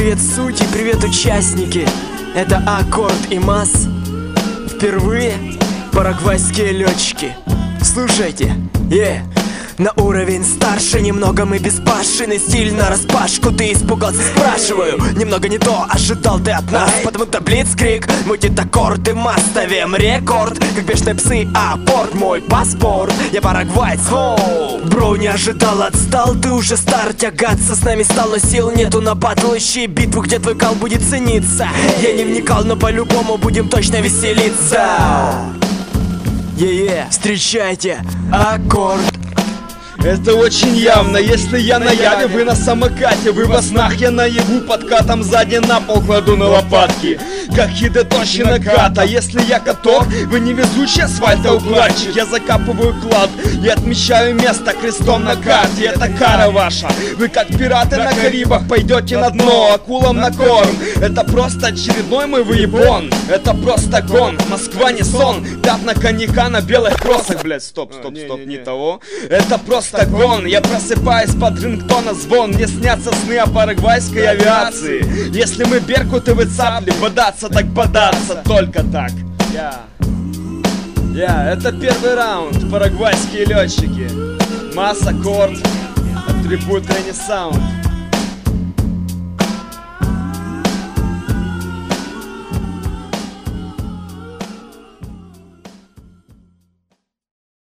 Привет, судьи, привет, участники. Это Аккорд и Масс. Впервые парагвайские летчики. Слушайте, на уровень старше, немного мы безбашенный, стиль нараспашку. Ты испугался, спрашиваю, немного не то ожидал ты от нас. Потому-то блицкрик, мутит аккорды, мы ставим рекорд. Как бешеные псы, апорт, мой паспорт. Я парагвайц, бро, не ожидал, отстал. Ты уже стар, тягаться с нами стал, но сил нету на батл. Ищи битву, где твой кал будет цениться. Я не вникал, но по-любому будем точно веселиться. Встречайте, Аккорд. Это очень явно, если я на яве, вы на самокате, вы во снах, я наяву подкатом сзади на пол кладу на лопатки. Как Хидетоши Наката, если я каток, вы невезучий асфальтоукладчик. Я закапываю клад и отмечаю место крестом на карте. Это кара ваша, вы как пираты на Карибах пойдете на дно, акулам на корм. Это просто очередной мой выебон, это просто гон. Москва не сон, пятна коньяка на белых кроссах. Блять, стоп, не того. Это просто гон, я просыпаюсь под рингтона звон. Мне снятся сны о парагвайской авиации. Если мы беркуты вы цапли, бодаться так бодаться, только так. Это первый раунд, парагвайские летчики. Масс, Аккорд, атрибут Ренни Саунд.